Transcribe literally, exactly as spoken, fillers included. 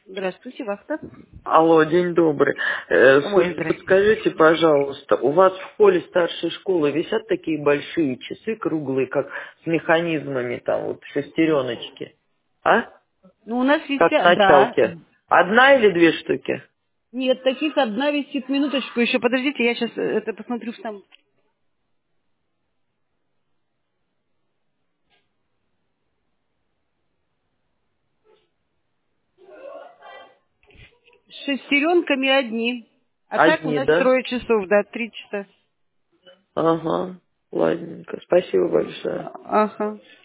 Здравствуйте, Вахта. Алло, день добрый. Э, Ой, слушайте, здрасте. подскажите, пожалуйста, у вас в холле старшей школы висят такие большие часы круглые, как с механизмами, там вот шестереночки? А? Ну, у нас Как висят, да. началки. Одна или две штуки? Нет, таких одна висит. Минуточку еще, подождите, я сейчас это посмотрю в сам. С шестеренками одни. А так у Одни, нас да? трое часов, да, три часа. Ага, ладненько. Спасибо большое. Ага.